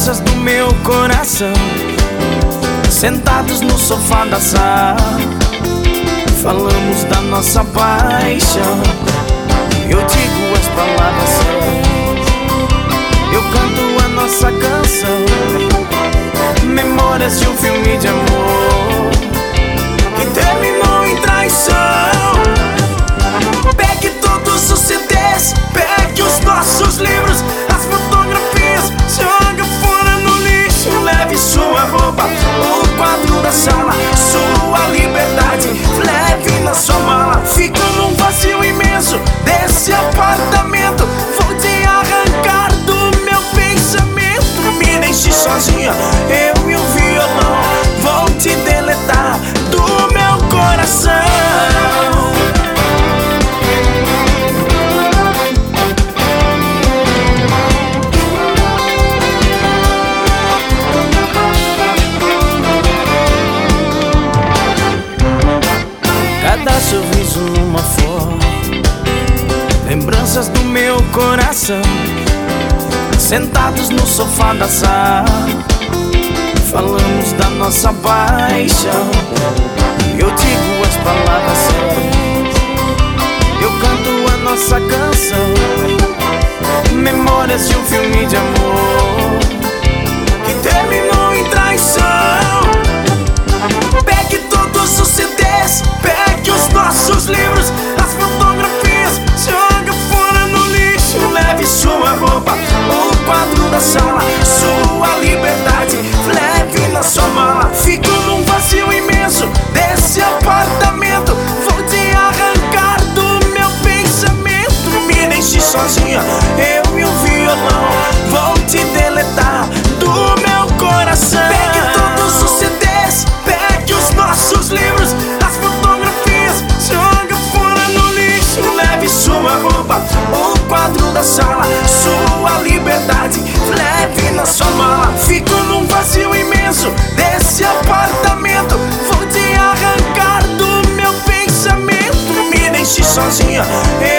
lembranças do meu coração, sentados no sofá da sala, falamos da nossa paixão. Eu digo as palavras certas, eu canto a nossa canção. Memórias de um filme de amor que terminou em traição. Pegue todos os CDs, pegue os nossos livros, as fotografias, joga fora no lixo. Leve sua roupa, o quadro da sala, sua liberdade, leve na sua mala. Fico num vazio imenso desse apartamento, vou te arrancar do meu pensamento. Me deixe sozinha, eu e o violão, vou te deletar do meu coração. Cada sorriso numa foto, lembranças do meu coração, sentados no sofá da sala, falamos da nossa paixão. Eu digo as palavras certas, eu canto a nossa canção. Memórias de um filme de amor que terminou em traição. Pegue todos os CDs, pegue os nossos livros, as fotografias, joga fora no lixo. Leve sua roupa, o quadro da sala, sua liberdade, leve na sua mala. Fico num vazio imenso desse apartamento, vou te arrancar do meu pensamento. Me deixe sozinha, eu e o violão, vou te deletar do meu coração. Pegue todos os CDs, pegue os nossos livros, as fotografias, joga fora no lixo. Leve sua roupa, o quadro da sala, sua liberdade, leve na sua mala. Fico num vazio imenso desse apartamento, vou te arrancar do meu pensamento. Me deixe sozinha,